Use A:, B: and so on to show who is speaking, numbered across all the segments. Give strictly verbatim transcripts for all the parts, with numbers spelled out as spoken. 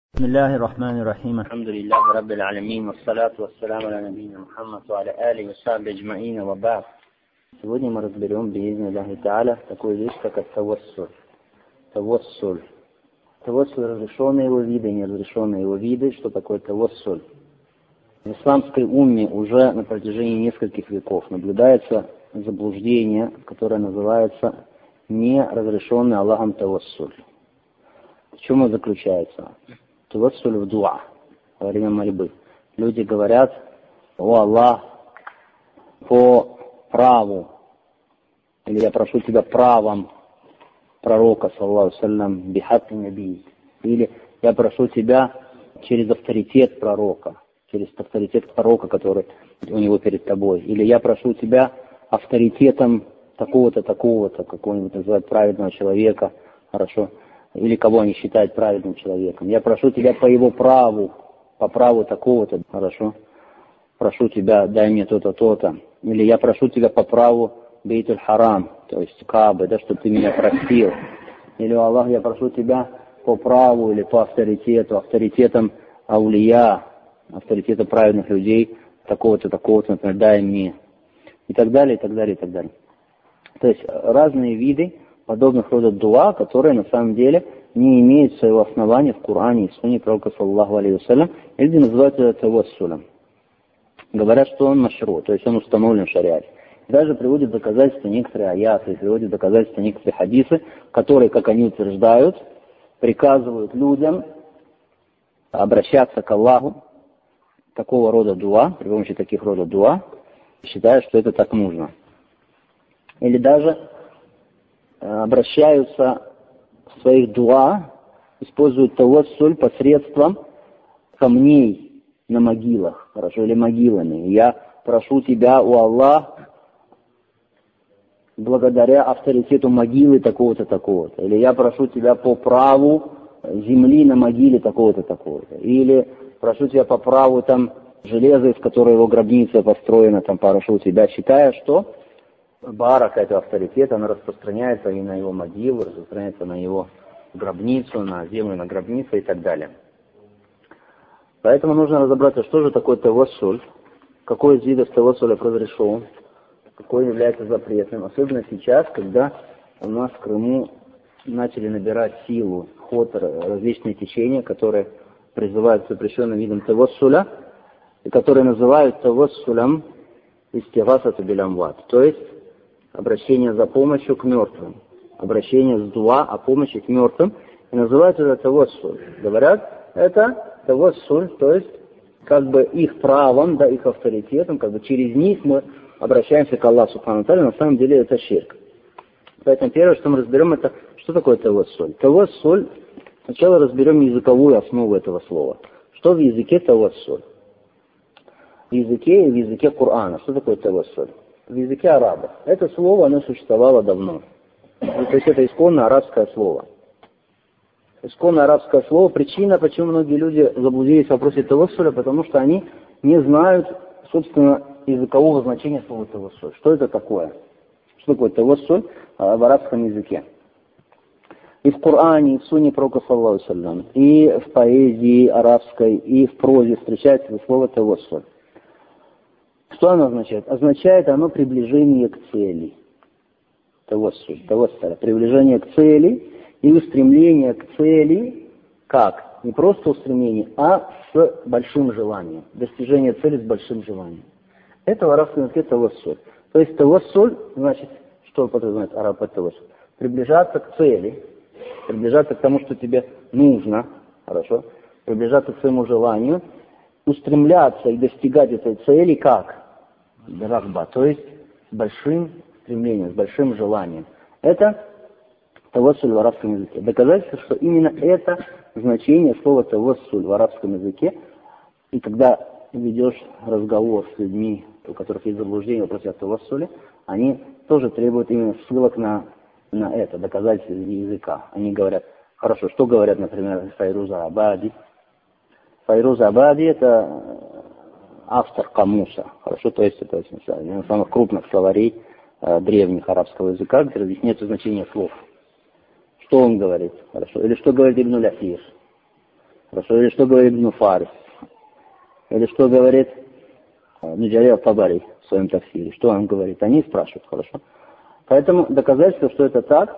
A: بسم الله الرحمن الرحيم الحمد لله رب العالمين والصلاة والسلام على نبينا محمد وعلى آله وصحبه أجمعين وبعد. Сегодня мы разберем بإذن الله تعالى такую вещь, как ат-тавассуль. Тавассуль. Тавассуль, разрешенные его виды, неразрешенные его виды. Что такое тавассуль? В исламской умме уже на протяжении нескольких веков наблюдается заблуждение, которое называется неразрешенный Аллахом тавассуль. В чем он заключается? Тавассуль в дуа, во время мольбы. Люди говорят: «О Аллах, по праву, или я прошу тебя правом пророка, саллаллаху саллям, бихакки наби, или я прошу тебя через авторитет пророка, через авторитет пророка, который у него перед тобой, или я прошу тебя авторитетом такого-то, такого-то, какого-нибудь называют праведного человека, хорошо, или кого они считают праведным человеком. Я прошу тебя по его праву, по праву такого-то, хорошо, прошу тебя, дай мне то-то, то-то. Или я прошу тебя по праву Бейтуль-Харам, то есть Каабы, да, чтобы ты меня простил. Или, Аллах, я прошу тебя по праву или по авторитету, авторитетом аулия, авторитетом праведных людей, такого-то, такого-то, например, дай мне. И так далее, и так далее, и так далее. То есть разные виды подобных рода дуа, которые на самом деле не имеют своего основания в Коране и в Сунне пророка, саллаллаху алейхи вассалям, и люди называют это тавассулем. Говорят, что он машру, то есть он установлен в шариате. И даже приводят доказательства некоторые аяты, приводят доказательства некоторые хадисы, которые, как они утверждают, приказывают людям обращаться к Аллаху такого рода дуа, при помощи таких рода дуа, считая, что это так нужно. Или даже обращаются в своих дуа, используют тавассуль посредством камней на могилах, хорошо, или могилами. Я прошу тебя, о Аллах, благодаря авторитету могилы такого-то, такого-то. Или я прошу тебя по праву земли на могиле такого-то, такого-то. Или прошу тебя по праву там железа, из которой его гробница построена, там прошу тебя, считая, что барака этого авторитета, она распространяется и на его могилу, распространяется на его гробницу, на землю, на гробницу и так далее. Поэтому нужно разобраться, что же такое тавассуль, какой из видов тавассуля разрешен, какой является запретным. Особенно сейчас, когда у нас в Крыму начали набирать силу, ход различные течения, которые призывают к запрещенным видам тавассуля, и которые называют тавассулем истигасату биль амват, то есть обращение за помощью к мертвым, обращение с дуа о помощи к мертвым, и называют это тавассуль. Говорят, это тавассуль, то есть как бы их правом, да, их авторитетом, как бы через них мы обращаемся к Аллаху субхану ва тааля, на самом деле это ширк. Поэтому первое, что мы разберем, это что такое тавассуль. Тавассуль, сначала разберем языковую основу этого слова. Что в языке тавассуль? В языке и в языке Корана. Что такое тавассуль? В языке арабов. Это слово, оно существовало давно. То есть это исконно арабское слово. Исконно арабское слово. Причина, почему многие люди заблудились в вопросе тавассуля, потому что они не знают, собственно, языкового значения слова тавассуль. Что это такое? Что такое тавассуль в арабском языке? И в Коране, и в Сунне пророка, саллаллаху алейхи вассалям, и в поэзии арабской, и в прозе встречается слово тавассуль. Что оно означает? Означает оно приближение к цели. Тавассуль, тавассуль, приближение к цели и устремление к цели, как? Не просто устремление, а с большим желанием. Достижение цели с большим желанием. Это в арабском языке тавассуль. То есть тавассуль, значит, что подразумевает араб под тавассуль? Приближаться к цели, приближаться к тому, что тебе нужно, хорошо, приближаться к своему желанию, устремляться и достигать этой цели как? Рахба, то есть с большим стремлением, с большим желанием. Это тавассуль в арабском языке. Доказательство, что именно это значение слова тавассуль в арабском языке, и когда ведешь разговор с людьми, у которых есть заблуждение в вопросе о тавассуле, они тоже требуют именно ссылок на, на это, доказательство языка. Они говорят, хорошо, что говорят, например, Файруз Абади. Файруз Абади — это автор Камуса, хорошо, то есть это один из самых крупных словарей э, древних арабского языка, где разъясняется значение слов. Что он говорит, хорошо, или что говорит Ибн Асир. Хорошо, или что говорит Ибн Фарис? Или что говорит Ибн Джарир ат-Табари в своем тафсире? Что он говорит? Они спрашивают, хорошо. Поэтому доказательство, что это так,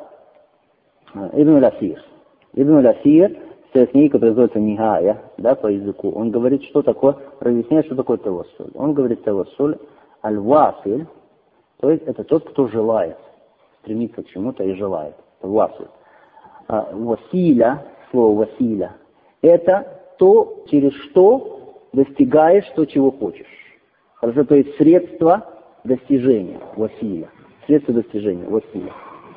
A: Ибн Аль-Асир. Ибн Аль-Асир, в книге, которая называется Нихая, да, по языку, он говорит, что такое, разъясняет, что такое тавассуль. Он говорит тавассуль, аль-василь, то есть это тот, кто желает, стремится к чему-то и желает. Василь. А, василя, слово василя, это то, через что достигаешь то, чего хочешь. Хорошо, то есть средство достижения, василя. Средство достижения, василя.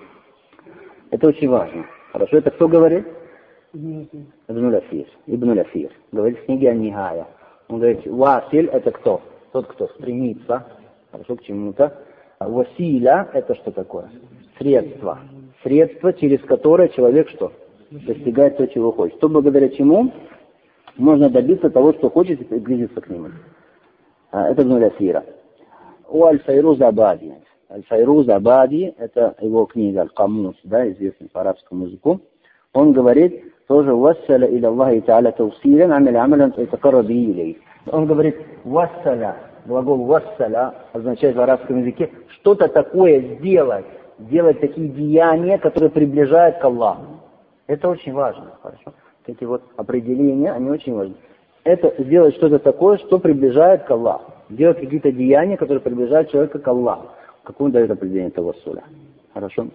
A: Это очень важно. Хорошо, это кто говорит? Ибн Аль-Асир. Ибн Аль-Асир. Говорит в книге Ан-Нихая. Он говорит, василь это кто? Тот, кто стремится, хорошо, к чему-то. А василя это что такое? Средство. Средство, через которое человек что? Достигает то, чего хочет. То, благодаря чему можно добиться того, что хочет, и приблизиться к нему. А, это Ибн Аль-Асира. У Аль-Файруз Абади. Аль-Файруз Абади, это его книга Аль-Камус, да, известный по арабскому языку. Он говорит, тоже «Вассаля иля Аллахи та'аля таусилен, амиль амалян тайтакарраби илей». Он говорит, «Вассаля», глагол «вассаля» означает в арабском языке что-то такое сделать, делать такие деяния, которые приближают к Аллаху. Это очень важно, хорошо? Эти вот определения, они очень важны. Это сделать что-то такое, что приближает к Аллаху. Делать какие-то деяния, которые приближают человека к Аллаху. Какое он дает определение тавассуля? Хорошо?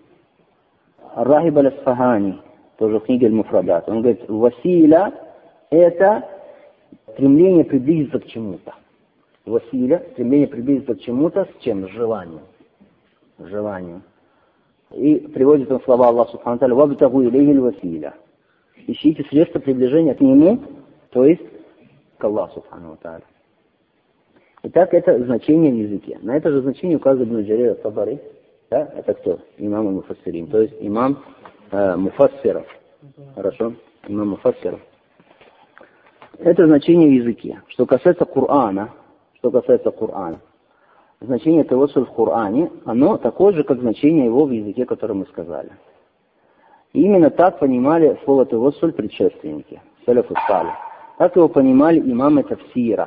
A: Рахиб аль-Асфахани, тоже в книге Аль-Муфрадат, он говорит, василя это стремление приблизиться к чему-то. Василя, стремление приблизиться к чему-то с чем? С желанием. С желанием. И приводит он слова Аллаха Субхану Тааля, «Вабтагу илейхи л-василя». Ищите средства приближения к нему, то есть к Аллаху Субхану Тааля. Итак, это значение в языке. На это же значение указывает Ибн Джарир ат-Табари. Да? Это кто? Имам аль-Муфассирин. То есть имам э, муфассиров. Хорошо? Имам муфассиров. Это значение в языке. Что касается Корана, что касается Корана, значение тавассуль в Коране, оно такое же, как значение его в языке, который мы сказали. И именно так понимали слово тавассуль предшественники, саляфу салих. Так его понимали имамы тафсира.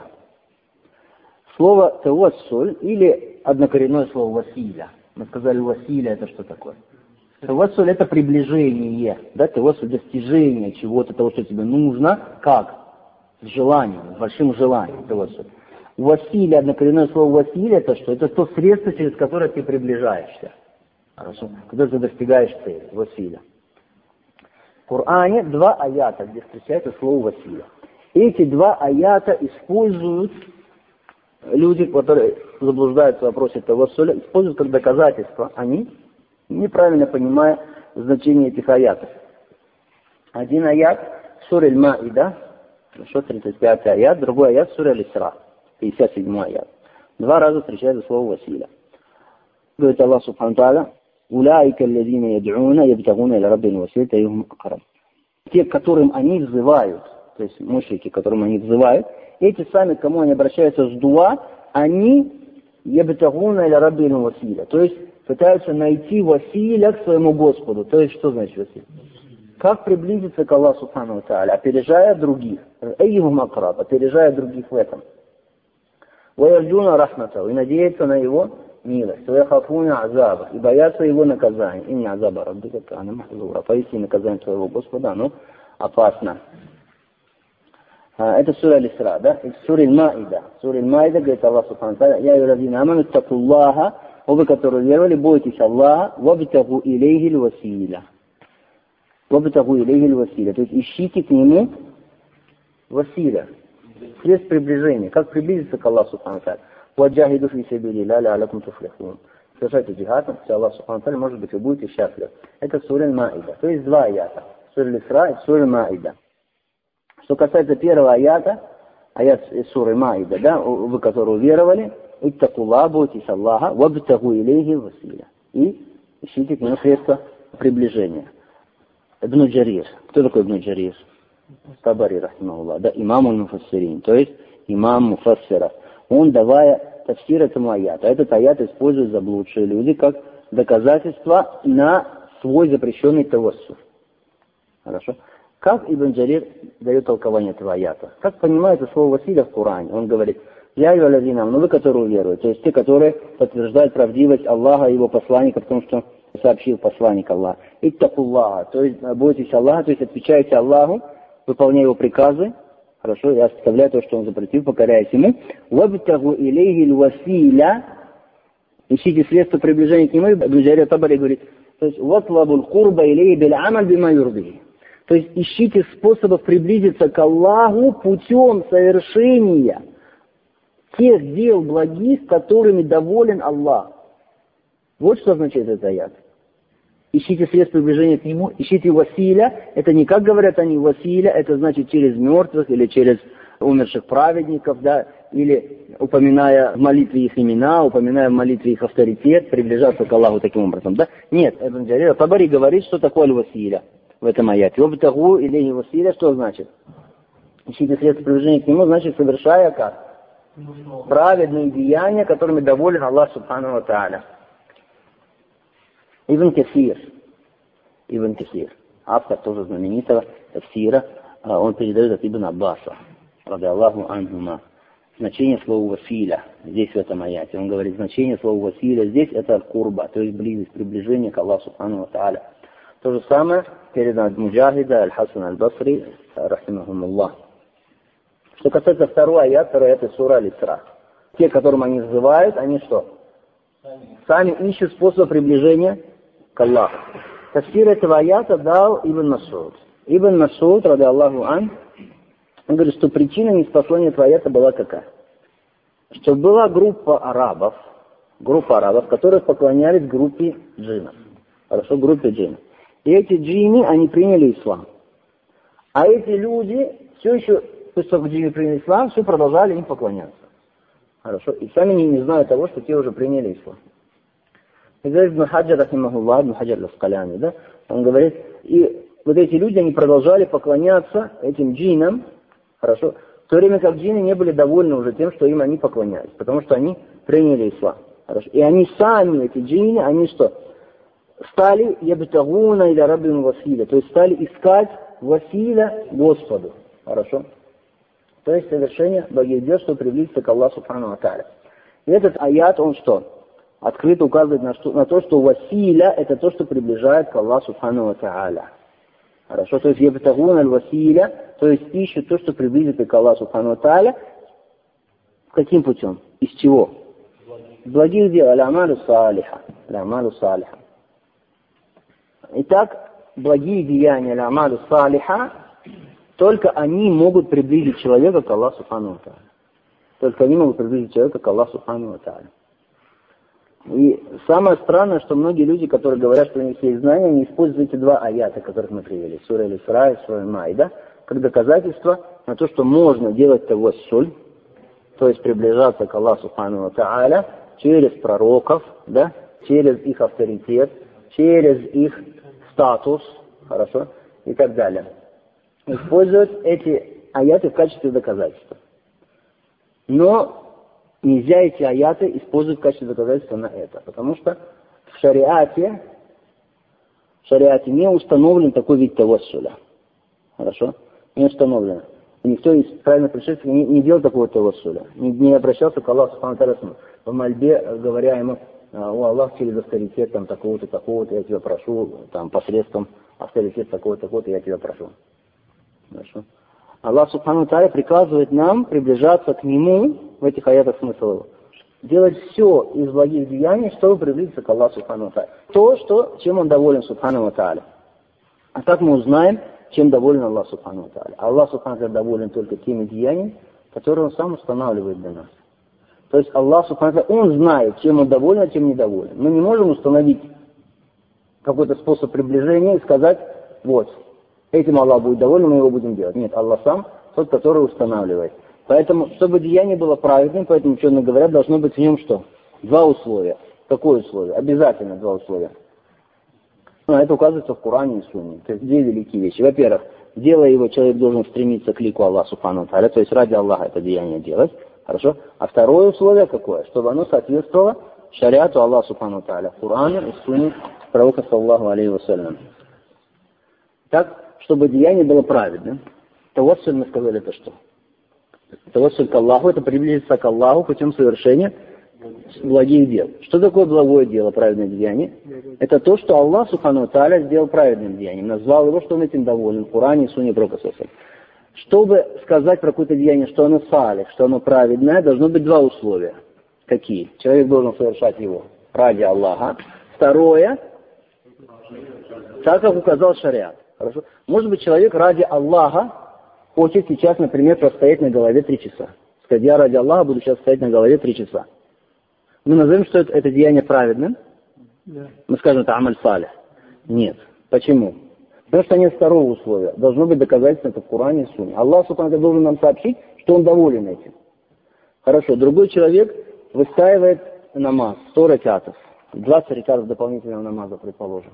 A: Слово тавассуль или однокоренное слово василя. Мы сказали, василя это что такое? Тавассуль это приближение, да, тавассуль достижение чего-то, того, что тебе нужно, как? С желанием, с большим желанием тавассуль. Василя, однокоренное слово василя это что? Это то средство, через которое ты приближаешься. Хорошо? Когда ты достигаешь цели, василя. В Коране два аята, где встречается слово василя. Эти два аята используют люди, которые заблуждаются в вопросе тавассуля, используют как доказательство, они, неправильно понимая значение этих аятов. Один аят в суре Аль-Маида, тридцать пятый аят, другой аят в суре Аль-Исра, пятьдесят седьмой аят. Два раза встречается слово василя. Говорит Аллах Субхану Тааля, «Уляйка аллазина яд'уна ябтагуна иля раббихим василата айюхум акраб». Те, к которым они взывают, то есть мушрики, к которым они взывают, эти сами, к кому они обращаются с дуа, они ябтагуна иля раббихим василя, то есть пытаются найти василя к своему Господу. То есть что значит василя? Как приблизиться к Аллаху Субхану Тааля, опережая других, айюхум акраб, опережая других в этом. وَيَرْجُونَ رَحْمَتَهُ, и надеяться на его милость, وَيَخَافُونَ عَذَابَهُ, и боятся его наказания. «Инни азаба раббика кана махзура», поистине наказание твоего Господа, оно опасно. Это сура Аль-Исра, да? И сура Аль-Маида. Сура Аль-Маида говорит Аллах Субхану Тааля, «Я юрадина аману аттакуллаха», о вы, которые веровали, бойтесь Аллаха, «вабтагу илейхи л-василя». «Вабтагу илейхи л-василя», то есть ищите к нему василя. Средств приближения. Как приблизиться к Аллаху Субхану Тааля? «Ваджахиду фи сабилилляхи ла'аллякум туфлихун». Совершайте джихад, все Аллах Субхану Тааля, может быть, вы будете счастливы. Это сура Аль-Маида. То есть два аята. Сура Аль-Исра и сура Аль-Маида. Что касается первого аята, аят из суры Маида, да, вы, которые уверовали, «Иттакуллаха», бойтесь Аллаха, «вабтагу илейхи л-василя». И ищите к нему средства приближения. Ибн Джарир. Кто такой Ибн Джарир? Табари, рахимахуллах, да, имам аль-Муфассирин, то есть имам муфассиров. Он, давая тафсир этому аяту, этот аят используют заблудшие люди как доказательство на свой запрещенный тавассуль. Хорошо? Как Ибн Джарир дает толкование этого аята? Как понимается слово «василя» в Коране? Он говорит: «Я и валазинам», ну вы, которые веруют, то есть те, которые подтверждают правдивость Аллаха и его посланника в том, что сообщил посланник Аллаха. Иттакуллаха, то есть бойтесь Аллаха, то есть отвечайте Аллаху, выполняя его приказы, хорошо, и оставляя то, что он запретил, покоряясь ему. «Вабтагу илейхи л-василя», ищите средства приближения к нему. Ибн Джарир Табари говорит, то есть «ватлабул курба илейхи биль-амаль бима юрди». То есть ищите способов приблизиться к Аллаху путем совершения тех дел благих, которыми доволен Аллах. Вот что означает этот аят. Ищите средства приближения к Нему, ищите василя. Это не как говорят они василя, это значит через мертвых или через умерших праведников, да, или упоминая в молитве их имена, упоминая в молитве их авторитет, приближаться к Аллаху таким образом, да. Нет, Ибн Джарир Табари говорит, что такое василя в этом аяте. «Вабтагу илейхи василя», что значит? Ищите средства приближения к Нему, значит, совершая как? Праведные деяния, которыми доволен Аллах Субхану ва Тааля. Ибн Касир, Ибн Касир, автор тоже знаменитого тафсира, он передает от Ибн Аббаса, ради Аллаху анхума, значение слова «василя» здесь в этом аяте. Он говорит, значение слова «василя» здесь это курба, то есть близость, приближение к Аллаху Субхану ва Тааля. То же самое передано от Муджахида, Аль-Хасан Аль-Басри, рахимахумуллах. Что касается второй аят, второй аят из сура Аль-Исра. Те, которым они называют, они что? Сами ищут способ приближения к Аллаху. Тафсир этого аята дал Ибн Мас'уд. Ибн Мас'уд, ради Аллаху ан, он говорит, что причина неспослания этого аята была какая? Что была группа арабов, группа арабов, которые поклонялись группе джиннов. Хорошо, группе джиннов. И эти джинны, они приняли ислам. А эти люди все еще, после того, как джинны приняли ислам, все продолжали им поклоняться. Хорошо. И сами не, не знают того, что те уже приняли ислам. И говорит Ибн Хаджар, рахимахуллах, Ибн Хаджар Аль-Аскаляни, да, он говорит, и вот эти люди, они продолжали поклоняться этим джиннам, хорошо, в то время как джинны не были довольны уже тем, что им они поклонялись, потому что они приняли ислам. Хорошо. И они сами, эти джинны, они что? Стали ябтагуна иля раббим василя, то есть стали искать василя Господу. Хорошо. То есть совершение благих дел, чтобы приблизиться к Аллаху Субхану ва Тааля. И этот аят, он что? Открыто указывает на, что, на то, что василя это то, что приближает к Аллаху Субхану ва Тааля. Хорошо, то есть ябтагуна аль-василя, то есть ищут то, что приблизит к Аллаху Субхану ва Тааля. Каким путем? Из чего? Благих дел. Аль-амалу салиха. Аль-амалу салиха. Итак, благие деяния, аль-амалу салиха, только они могут приблизить человека к Аллаху Субхану ва Тааля. Только они могут приблизить человека к Аллаху Субхану ва Тааля. И самое странное, что многие люди, которые говорят, что у них есть знания, не используют эти два аята, которых мы привели, сура Аль-Исра и сура Аль-Майда, как доказательство на то, что можно делать тавассуль, то есть приближаться к Аллаху Субхану ва Тааля через пророков, да, через их авторитет, через их статус, хорошо, и так далее. Используют эти аяты в качестве доказательства. Но нельзя эти аяты использовать в качестве доказательства на это, потому что в шариате, в шариате не установлен такой вид тавассуля. Хорошо? Не установлено. Никто из правильных предшественников не, не делал такого тавассуля. Не, не обращался к Аллаху Субхану ва Тааля в мольбе, говоря ему: о Аллах, через авторитет там такого-то, такого-то, я тебя прошу, там посредством авторитета такого-то, такого-то, я тебя прошу. Хорошо. Аллах Субхану ва Тааля приказывает нам приближаться к Нему, в этих аятах смысл его, делать все из благих деяний, чтобы приблизиться к Аллаху Субхану ва Тааля. То, что, чем Он доволен Субхану ва Тааля. А как мы узнаем, чем доволен Аллах Субхану ва Тааля? Аллах Субхану ва Тааля доволен только теми деяниями, которые Он сам устанавливает для нас. То есть Аллах Субхану ва Тааля, Он знает, чем Он доволен, а чем недоволен. Мы не можем установить какой-то способ приближения и сказать: вот, этим Аллах будет доволен, мы его будем делать. Нет, Аллах сам тот, который устанавливает. Поэтому, чтобы деяние было праведным, поэтому ученые говорят, должно быть в нем что? Два условия. Какое условие? Обязательно два условия. Ну, это указывается в Коране и Сунне. То есть две великие вещи. Во-первых, делая его, человек должен стремиться к лику Аллаха Субхану ва Тааля, то есть ради Аллаха это деяние делать. Хорошо? А второе условие какое? Чтобы оно соответствовало шариату Аллаха Субхану ва Тааля, Корану и Сунне пророка саллаллаху алейхи ва саллям. Так, чтобы деяние было праведным. Тавассуль, мы сказали, это что? Тавассуль к Аллаху, это приблизиться к Аллаху путем совершения благих дел. Что такое благое дело, праведное деяние? Это то, что Аллах, субхану ва тааля, сделал праведным деянием. Назвал его, что он этим доволен. В Коране и Сунне Пророка. Чтобы сказать про какое-то деяние, что оно салих, что оно праведное, должно быть два условия. Какие? Человек должен совершать его ради Аллаха. Второе, так как указал шариат. Хорошо? Может быть, человек ради Аллаха хочет сейчас, например, простоять на голове три часа. Сказать, я ради Аллаха буду сейчас стоять на голове три часа. Мы назовем, что это, это деяние праведным? Да. Мы скажем, это амаль салих. Нет. Почему? Потому что нет второго условия. Должно быть доказательство это в Коране и Сунне. Аллах, субхану, должен нам сообщить, что он доволен этим. Хорошо. Другой человек выстаивает намаз, сто ракатов, двадцать ракатов дополнительного намаза, предположим.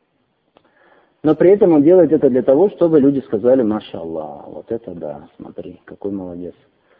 A: Но при этом он делает это для того, чтобы люди сказали, маша Аллах, вот это да, смотри, какой молодец.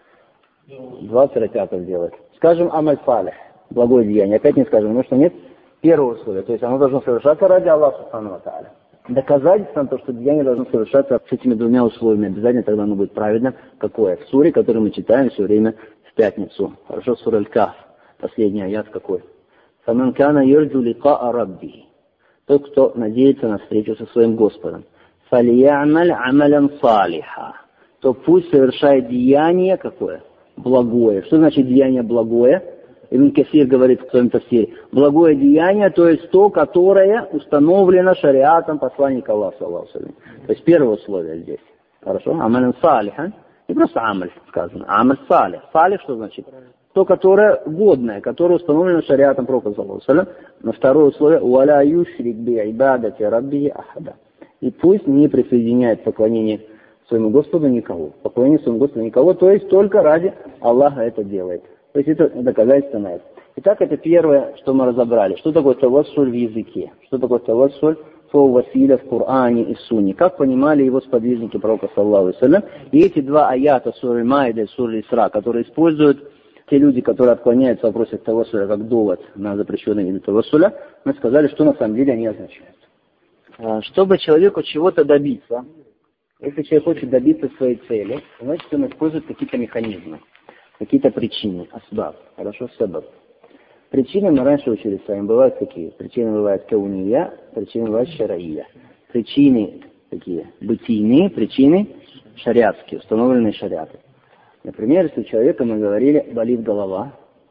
A: двадцать ракатов делает. Скажем, амаль салих, благое деяние. Опять не скажем, потому что нет первого условия. То есть оно должно совершаться ради Аллаха, субхану ва тааля. Доказательство на то, что деяние должно совершаться с этими двумя условиями. Обязательно тогда оно будет правильно. Какое? В суре, которую мы читаем все время в пятницу. Хорошо, сура Аль-Каф. Последний аят какой? «Фаман кана ярджу ликаа рабби». Тот, кто надеется на встречу со своим Господом. «Фалиямаль амалян салиха». То пусть совершает деяние какое? Благое. Что значит деяние благое? Ибн Касир говорит в своем тафсире. Благое деяние, то есть то, которое установлено шариатом посланника Аллаха, саллаллаху алейхи ва саллям. То есть первое условие здесь. Хорошо? Амаль салихан. Не просто амаль сказано. Амаль салих. Салих что значит? То, которое годное, которое установлено шариатом Пророка, саллаллаху алейхи ва саллям. Но второе условие. Уаля юшрик би ибадати рабби ахада. И пусть не присоединяет поклонение своему Господу никого. Поклонение своему Господу никого. То есть только ради Аллаха это делает. То есть это доказательство на это. Итак, это первое, что мы разобрали. Что такое тавассуль в языке? Что такое тавассуль слово василя в Коране и Сунне? Как понимали его сподвижники Пророка, саллаллаху алейхи ва саллям? И эти два аята суры Майда и суры Исра, которые используют те люди, которые отклоняются в вопросе тавассуля как довод на запрещенный вид тавассуля, мы сказали, что на самом деле они означают. Чтобы человеку чего-то добиться, если человек хочет добиться своей цели, значит он использует какие-то механизмы. Какие-то причины, асбаб, хорошо, сабаб. Причины мы раньше учили с вами, бывают какие? Причины бывают кауния, причины бывают шараия. Причины такие бытийные, причины шариатские, установленные шариаты. Например, если у человека, мы говорили, болит голова,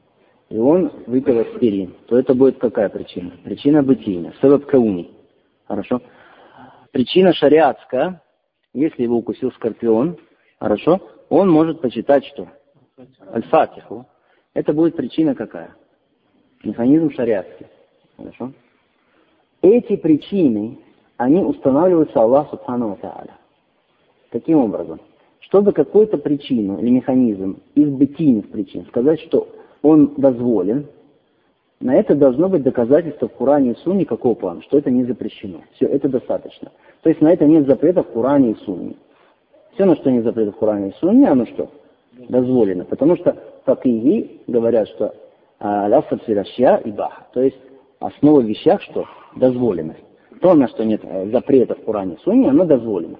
A: и он выпил аспирин, то это будет какая причина? Причина бытийная, сабаб кауни. Хорошо. Причина шариатская, если его укусил скорпион, хорошо, он может почитать что? Аль-Фатиху. Это будет причина какая? Механизм шариатский. Хорошо? Эти причины, они устанавливаются Аллаху субхану ва тааля. Каким образом? Чтобы какую-то причину или механизм из бытийных причин сказать, что он дозволен, на это должно быть доказательство в Коране и Сунне какого плана, что это не запрещено. Все, это достаточно. То есть на это нет запрета в Коране и Сунне. Все, на что нет запрета в Коране и Сунне, оно что? Дозволено. Потому что факиги говорят, что ляфат фирашья и баха. То есть основа в вещах, что дозволено. То, на что нет запрета в Коране и Сунне, оно дозволено.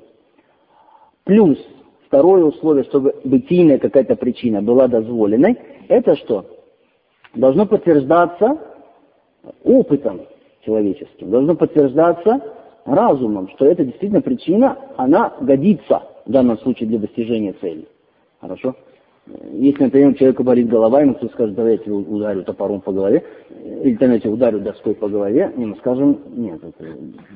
A: Плюс второе условие, чтобы бытийная какая-то причина была дозволенной, это что? Должно подтверждаться опытом человеческим. Должно подтверждаться разумом, что эта действительно причина, она годится в данном случае для достижения цели. Хорошо? Если, например, у человека болит голова, ему кто-то скажет, давайте ударю топором по голове, или, знаете, ударю доской по голове, и мы скажем, нет, это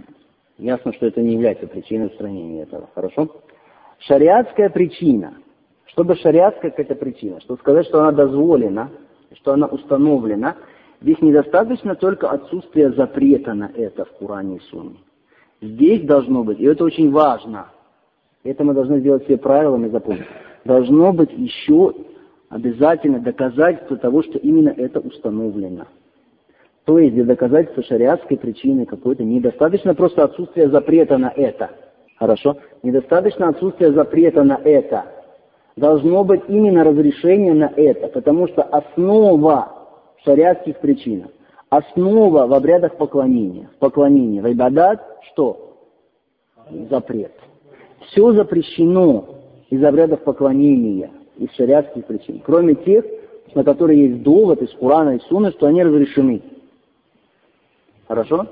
A: ясно, что это не является причиной устранения этого. Хорошо? Шариатская причина. Чтобы шариатская какая-то причина, чтобы сказать, что она дозволена, что она установлена, здесь недостаточно только отсутствие запрета на это в Коране и Сунне. Здесь должно быть, и это очень важно, это мы должны сделать все правилами запомнить, должно быть еще обязательно доказательство того, что именно это установлено. То есть для доказательства шариатской причины какой-то недостаточно просто отсутствие запрета на это. Хорошо? Недостаточно отсутствие запрета на это. Должно быть именно разрешение на это, потому что основа в шариатских причинах, основа в обрядах поклонения, в поклонении, в ибадат, что? запрет. Все запрещено из обрядов поклонения, из шариатских причин, кроме тех, на которые есть довод из Корана и Сунны, что они разрешены. Хорошо?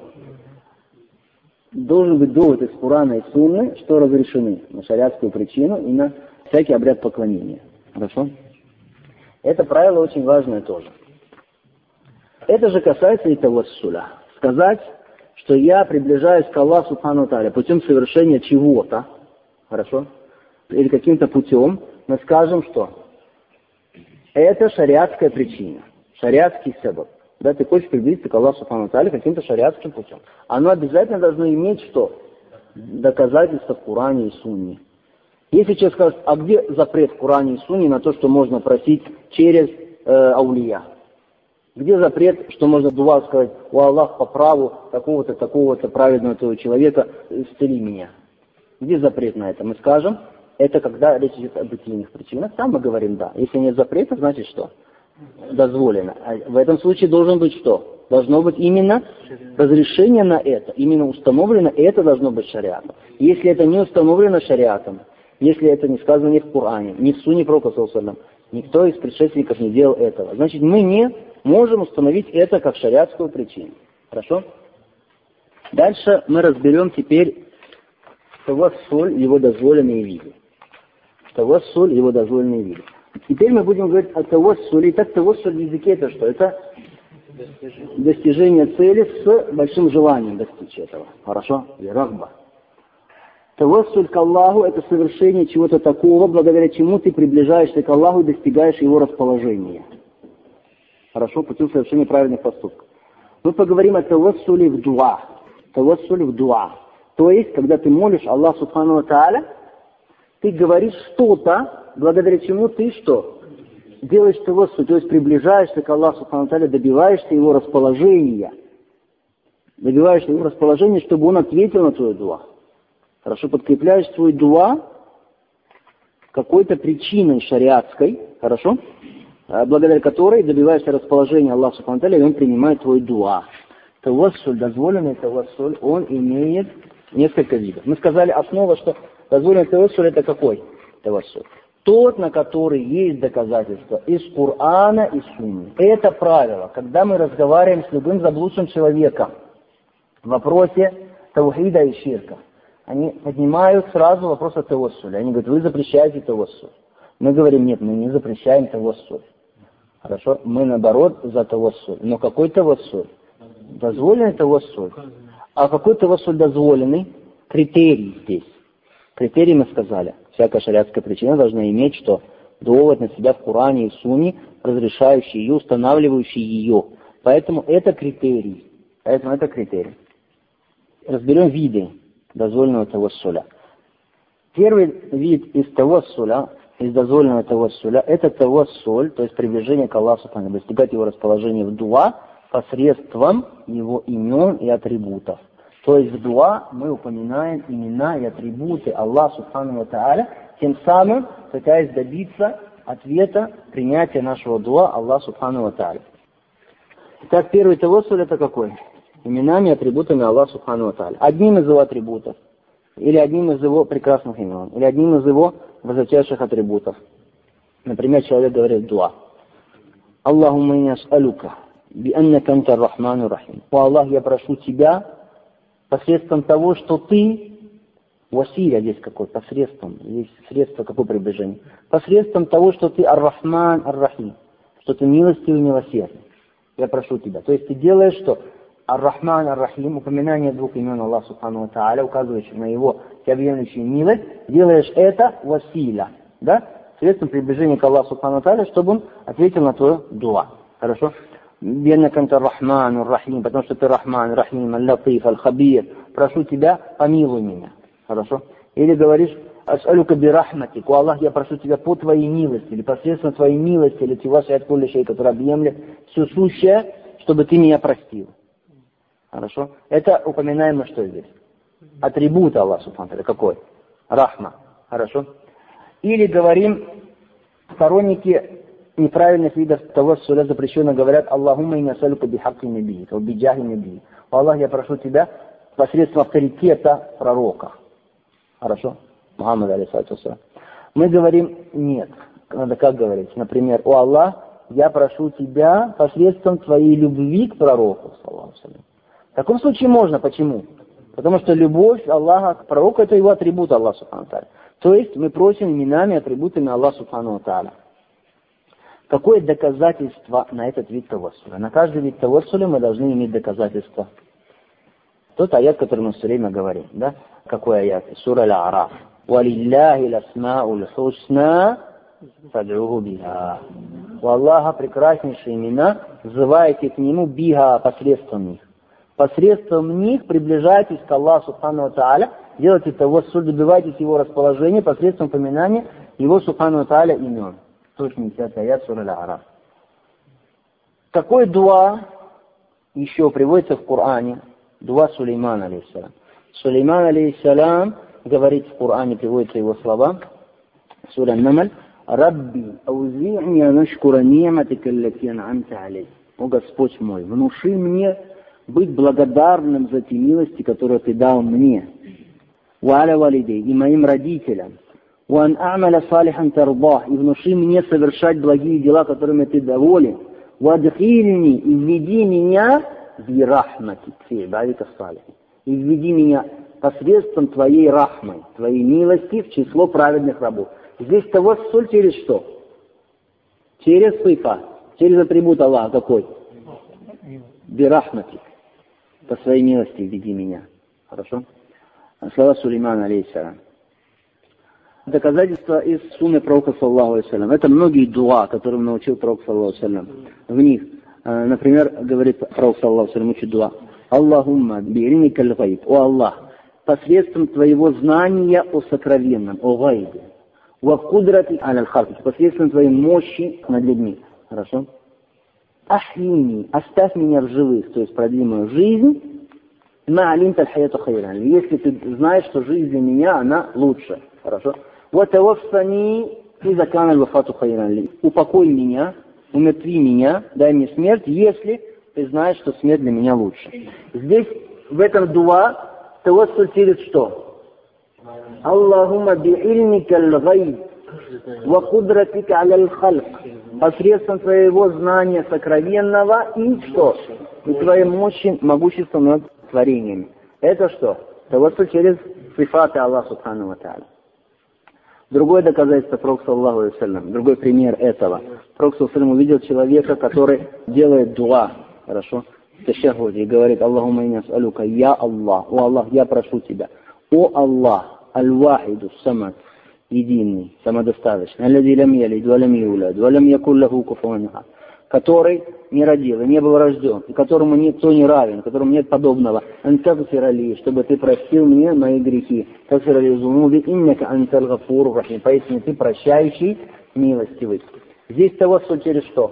A: Должен быть довод из Корана и Сунны, что разрешены на шариатскую причину и на всякий обряд поклонения. Хорошо? Это правило очень важное тоже. Это же касается и тавассуля. Сказать, что я приближаюсь к Аллаху Субхану ва Тааля путем совершения чего-то, хорошо? Или каким-то путем, мы скажем, что это шариатская причина, шариатский сабаб. Да, ты хочешь приблизиться к Аллаху Субхану ва Тааля каким-то шариатским путем. Оно обязательно должно иметь что? Доказательства в Коране и Сунне. Если человек скажет, а где запрет в Коране и Сунне на то, что можно просить через э, аулия? Где запрет, что можно дуа сказать, о Аллах, по праву такого-то, такого-то праведного твоего человека, исцели меня? Где запрет на это? Мы скажем, это когда речь идет об бытийных причинах, там мы говорим да. Если нет запрета, значит что? Дозволено. А в этом случае должен быть что? Должно быть именно разрешение на это, именно установлено, и это должно быть шариатом. Если это не установлено шариатом, если это не сказано ни в Коране, ни в Сунне Пророка саллаллаху алейхи ва саллям, никто из предшественников не делал этого, значит мы не можем установить это как шариатскую причину. Хорошо? Дальше мы разберем теперь тавассуль, его дозволенные виды. Тавассуль, его дозволенные виды. Теперь мы будем говорить о тавассуле. Итак, тавассуль в языке это что? Это достижение цели с большим желанием достичь этого. Хорошо? Или рагба. Тавассуль к Аллаху — это совершение чего-то такого, благодаря чему ты приближаешься к Аллаху и достигаешь его расположения. Хорошо? Путем совершения правильных поступков. Мы поговорим о тавассуле в дуа. Тавассуле в дуа. То есть, когда ты молишь Аллаху Субхану ва Тааля, ты говоришь что-то, благодаря чему ты что? Делаешь тавассуль, то есть приближаешься к Аллаху Субхану ва Тааля, добиваешься его расположения. Добиваешься его расположения, чтобы он ответил на твою дуа. Хорошо, подкрепляешь свой дуа какой-то причиной шариатской, хорошо, благодаря которой добиваешься расположения Аллаха Субхану ва Тааля, и он принимает твой дуа. Тавассуль, дозволенный тавассуль, он имеет несколько видов. Мы сказали, основа, что дозволенный тавассуль это какой тавассуль? Тот, на который есть доказательства из Корана и Сунны. Это правило, когда мы разговариваем с любым заблудшим человеком в вопросе таухида и ширка. Они поднимают сразу вопрос о тавассуле. Они говорят, вы запрещаете тавассуль. Мы говорим, нет, мы не запрещаем тавассуль. Хорошо? Мы наоборот за тавассуль. Но какой тавассуль? Дозволенный тавассуль. А какой тавассуль дозволенный? Критерий здесь. Критерий мы сказали. Всякая шариатская причина должна иметь что? Довод на себя в Коране и Сунне, разрешающий ее, устанавливающий ее. Поэтому это критерий. Поэтому это критерий. Разберем виды дозволенного тавассуля. Первый вид из тавассуля, из дозволенного тавассуля, это тавассуль, то есть приближение к Аллаху Субхану, достигать его расположения в дуа посредством его имен и атрибутов. То есть в дуа мы упоминаем имена и атрибуты Аллаха Субхану ва Тааля, тем самым пытаясь добиться ответа, принятия нашего дуа Аллаха Субхану ва Тааля. Итак, первый тавассуль это какой? Именами и атрибутами Аллаха Субхану ва Тааля. Одним из его атрибутов, или одним из его прекрасных имен, или одним из его высочайших атрибутов. Например, человек говорит дуа. Аллахумма инна ас'алука би'аннака анта ар-рахману рахим. О Аллах, я прошу тебя посредством того, что ты, василя здесь какой, посредством, здесь средство какое приближение, посредством того, что ты ар-рахман ар-рахим, что ты милостивый и милосердный. Я прошу тебя. То есть ты делаешь что? Ар-Рахман, Ар-Рахим, упоминание двух имен Аллаха Субхану ва Тааля, указывающих на его всеобъемлющую милость, делаешь это василя, да, средством приближения к Аллаху Субхану ва Тааля, чтобы он ответил на твою дуа. Хорошо? Беннака анта ар-Рахман, Ар-Рахим, потому что ты Рахман, Рахим, Аль-Латиф, Аль-Хабир, прошу тебя, помилуй меня. Хорошо? Или говоришь, ас'алюка бирахматик, о Аллах, я прошу тебя по твоей милости, или посредством твоей милости, или ти вашей откулли шей, который объемлет все сущее, чтобы ты меня простил. Хорошо? Это упоминаем мы что здесь? Атрибут Аллаха Субхану ва Тааля. Какой? Рахма. Хорошо? Или говорим, сторонники неправильных видов тавассуля запрещенно говорят, Аллахумма инна ас'алука бихакки набийика, биджахи набийика. Аллах, я прошу тебя посредством авторитета пророка. Хорошо? Мухаммад алейхиссалату вассалям. Мы говорим нет. Надо как говорить? Например, о Аллах, я прошу тебя посредством твоей любви к пророку. В таком случае можно. Почему? Потому что любовь Аллаха к пророку — это его атрибут Аллаха субхану ва тааля. То есть мы просим именами, атрибутами Аллаха субхану ва тааля. Какое доказательство на этот вид тавассуля? На каждый вид тавассуля мы должны иметь доказательства. Тот аят, который мы все время говорим, да? Какой аят? Сура Аль-А'раф. «Валилляхи ласма'уль хусна фад'уху биха». У Аллаха прекраснейшие имена, взывайте к Нему биха, посредством них. Посредством них приближайтесь к Аллаху субхану ва тааля, делайте тавассуль, добивайтесь Его расположения посредством упоминания Его субхану ва тааля имен. сто семидесятый аят сура Аль-А'раф. Такой дуа еще приводится в Коране. Дуа Сулеймана алейхиссалям. Сулейман алейхиссалям говорит в Коране, приводятся его слова. Сура Намль. Рабби, аузи'ни анашкура ни'матика аллати ан'амта алей. О Господь мой, внуши мне быть благодарным за те милости, которые Ты дал мне. Ва аля валидей, и моим родителям. Ва ан а'маля салихан тардах, и внуши мне совершать благие дела, которыми Ты доволен. Ва адхильни, и введи меня би рахмати фи ибадика салихин. И введи меня посредством Твоей рахмы, Твоей милости в число праведных рабов. Здесь тавассуль через что? Через сифа, через атрибут Аллаха. Какой? Би рахмати. По своей милости введи меня. Хорошо? Слова Сулеймана алейхиссалям. Доказательства из сунны пророка саллаллаху алейхи ва саллям. Это многие дуа, которым научил пророк саллаллаху алейхи ва саллям. В них, например, говорит пророк саллаллаху алейхи ва саллям, учит дуа. Аллахумма би'ильмика аль-гайб. О Аллах, посредством Твоего знания о сокровенном, о гайбе. Ва кудрати аль-халки. Посредством Твоей мощи над людьми. Хорошо? Ахини, оставь меня в живых, то есть продли мою жизнь. Ма алимта аль-хаяту хайран. Если ты знаешь, что жизнь для меня, она лучше. Хорошо? Ва таваффани иза кана аль-вафату хайран. Упокой меня, умертви меня, дай мне смерть, если ты знаешь, что смерть для меня лучше. Здесь, в этом дуа, тавассуль через что? Аллахумма би'ильмика аль-гайб ва кудратика аля-аль-халк. Посредством Твоего знания сокровенного и что? И Твоей мощи, могущества над творениями. Это что? Тавассуль через сифаты Аллаха субхану ва тааля. Другое доказательство пророк саллаллаху алейхи ва саллям, другой пример этого. Пророк саллаллаху алейхи ва саллям увидел человека, который делает дуа, хорошо, в ташаххуде, и говорит: Аллахумма инна ас'алука, я Аллах, о Аллах, я прошу Тебя, о Аллах, аль-вахиду самад, единый, самодостаточный, аллади лам ялид, ва лам юлад, ва лам якун лаху куфуан ахад, который не родил и не был рожден, и которому никто не равен, которому нет подобного. Антагфир али, чтобы Ты простил мне мои грехи. Тагфир али зунуби, иннака анталь гафур рахим. Поистине Ты прощающий, милостивый. Здесь тавассуль через что?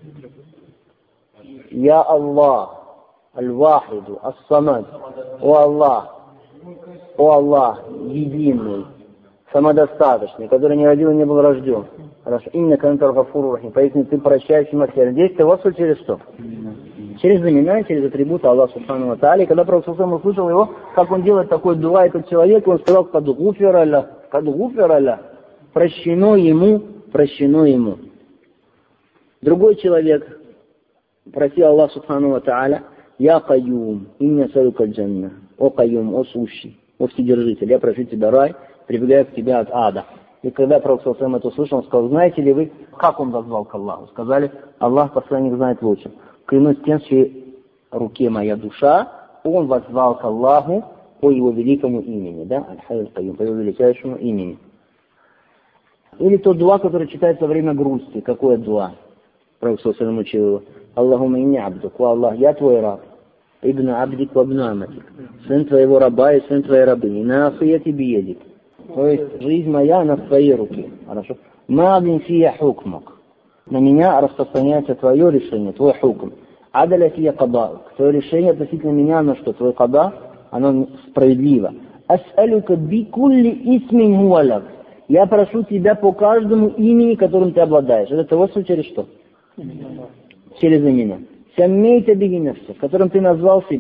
A: Я Аллах, аль-вахиду, ас-самад. О Аллах, о Аллах, единый, самодостаточный, который не родил и не был рожден. Хорошо. Иннака анталь гафур рахим. Поистине Ты прощающий, милостивый. Здесь тавассуль через что? Через имена, через атрибуты Аллаха субхану ва тааля. Когда пророк саллаллаху алейхи ва саллям услышал его, как он делает такой дуа, этот человек, он сказал: «Кад гуфира ля, кад гуфира ля». Прощено ему, прощено ему. Другой человек просил Аллаха субхану ва тааля: «Я Кайюм, инни ас'алука аль-джанна». О Кайюм, о сущий, о вседержитель, я прошу Тебя рай, прибегаю к Тебе от ада. И когда пророк саллаллаху алейхи ва саллям это услышал, он сказал: знаете ли вы, как он воззвал к Аллаху? Сказали: Аллах посланник знает лучше. Клянусь тем, в чьей руке моя душа, он воззвал к Аллаху по Его великому имени, да, аль-Хай аль-Кайюм, по Его величайшему имени. Или тот дуа, который читается во время грусти. Какое дуа? Пророк саллаллаху алейхи ва саллям учил его: Аллахумма инни абдук, о Аллах, я Твой раб, ибн абдик ва ибн аматик, сын Твоего раба и сын Твоей рабыни, насияти биедик. То есть жизнь моя, она в Твоей руке. Хорошо. Мадин фия хукмак. На меня распространяется Твое решение, Твой хукм. Адаля фия кадаук. Твое решение относительно меня, оно что? Твой када, оно справедливо. Ас'алюка би кулли исмин хуалак. Я прошу Тебя по каждому имени, которым Ты обладаешь. Это тавассуль через что? Через имена. Саммейта биги нафса, в котором Ты назвал себя.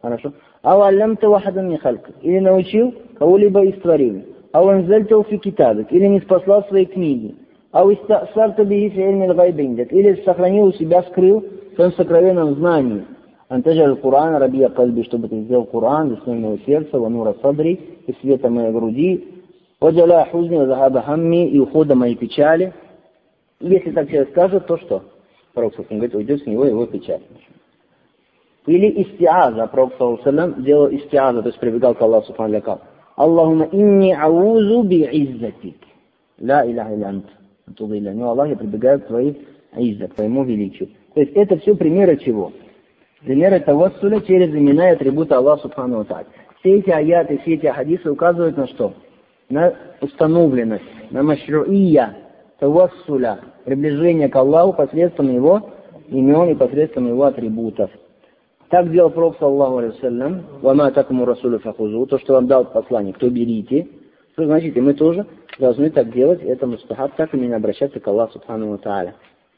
A: Хорошо. Ау аллямта вахадан мин халькик. Или научил кого-либо из творений. Ау анзальтау фи китабик. Или не спасал свои книги. Ау истасарта бихи фи ильмил гайби индак. Или сохранил у себя, скрыл в своем сокровенном знании. Антажаль Кур'ан, рабия кальби, чтобы ты сделал Кур'ан, весной моего сердца, ванура садри, и света моей груди, ваджаля хузни, вазахаба хамми, и ухода моей печали. Если так человек скажет, то что? Пророк говорит, уйдет с него его печаль. Или истиаза, пророк делал истиаза, то есть прибегал к Аллаху субхану ва тааля. Аллахума инни аузу би иззатик. Ла иляха илля ант. Оттуда илля. Но Аллах, я прибегаю к твоей изза, к твоему величию. То есть это все примеры чего? Примеры тавассуля через имена и атрибуты Аллаха субхану ва тааля. Все эти аяты, все эти хадисы указывают на что? На установленность, на машруия тавассуля, приближение к Аллаху посредством его имен и посредством его атрибутов. Так делал пророк, саллаху алейхи ва саллям, «Вама такому расулю фахузу», то, что вам дал посланник, то берите. Что значит, и мы тоже должны так делать, это мустахаб, так именно обращаться к Аллаху субхану ва тааля.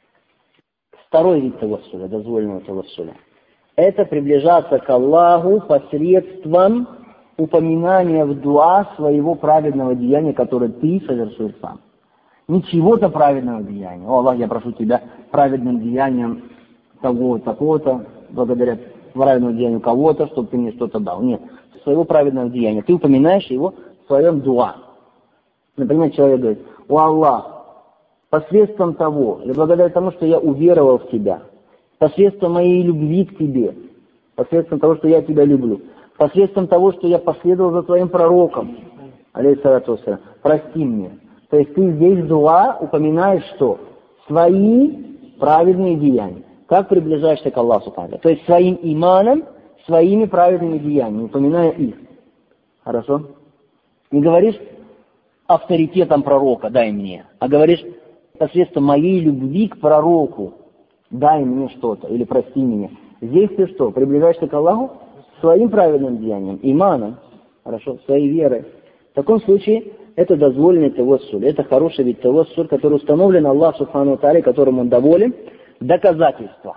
A: Второй вид тавассуля, дозволенного тавассуля, это приближаться к Аллаху посредством упоминания в дуа своего праведного деяния, которое ты совершил сам. Не чего-то праведного деяния. О, Аллах, я прошу тебя праведным деянием того-то, такого-то, благодаря праведному деянию кого-то, чтобы ты мне что-то дал. Нет, своего праведного деяния. Ты упоминаешь его в своем дуа. Например, человек говорит, о Аллах, посредством того, или благодаря тому, что я уверовал в тебя, посредством моей любви к тебе, посредством того, что я тебя люблю, посредством того, что я последовал за твоим пророком, алейхиссалату вассалям, прости мне. То есть ты здесь в дуа упоминаешь что? Свои праведные деяния. Как приближаешься к Аллаху субхану. То есть своим иманом, своими праведными деяниями, упоминая их. Хорошо? Не говоришь авторитетом пророка, дай мне, а говоришь посредством моей любви к пророку, дай мне что-то, или прости меня. Здесь ты что? Приближаешься к Аллаху своим праведным деянием, иманом, хорошо, своей верой. В таком случае это дозволенный тавассуль, это хороший вид тавассуль, который установлен Аллах субхану ва тааля, которым он доволен. Доказательства.